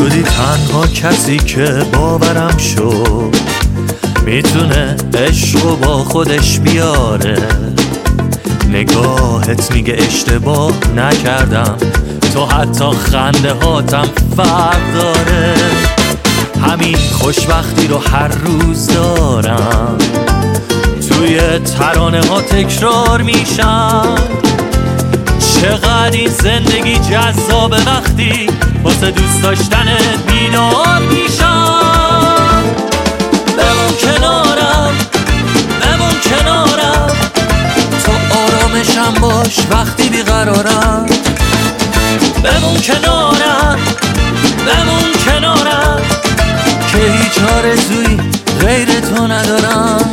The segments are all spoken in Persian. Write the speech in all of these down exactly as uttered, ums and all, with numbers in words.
شدی تنها کسی که باورم شد میتونه عشقو با خودش بیاره. نگاهت میگه اشتباه نکردم، تو حتی خنده هاتم فرق داره. همین خوشبختی رو هر روز دارم، توی ترانه ها تکرار میشم. چقدر این زندگی جذابه وقتی واسه دوست داشتنت بیدار میشم. بمون کنارم، بمون کنارم، تو آرامشم باش وقتی بیقرارم. بمون کنارم، بمون کنارم، که هیچ آرزویی غیر تو ندارم.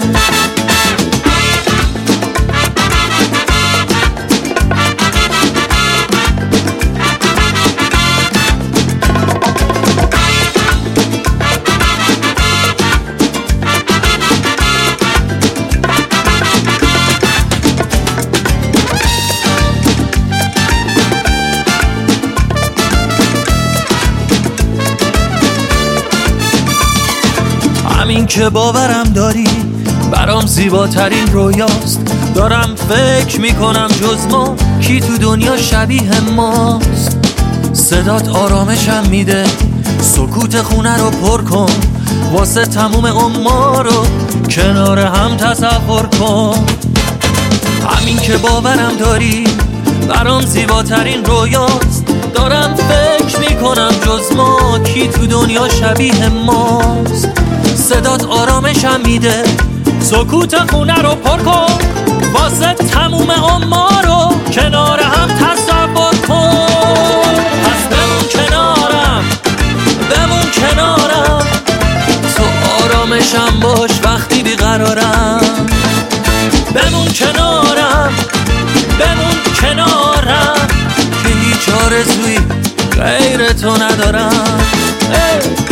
همین که باورم داری برام زیباترین رویاست. دارم فکر میکنم جز ما کی تو دنیا شبیه ماست. صدات آرامشم میده، سکوت خونه رو پر کن، واسه تموم عمر رو کنار هم تصور کن. همین که باورم داری برام زیباترین رویاست. دارم فکر میکنم جز ما کی تو دنیا شبیه ماست. صدات آرامشم میده، سکوت خونه رو پر کن، واسه تموم عمر رو کنار هم تصور کن. پس بمون کنارم، بمون کنارم، تو آرامشم باش وقتی بیقرارم. بمون کنارم، بمون کنارم، که هیچ آرزویی غیر تو ندارم. ای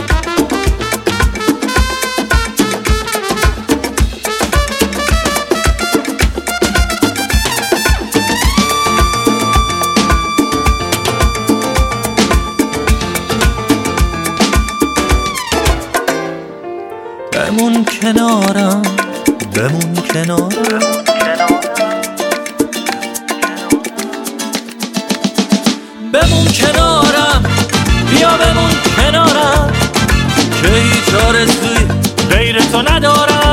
بمون کنارم، بمون کنارم، بمون کنارم، بیا بمون کنارم، که هیچ آرزویی غیر تو ندارم.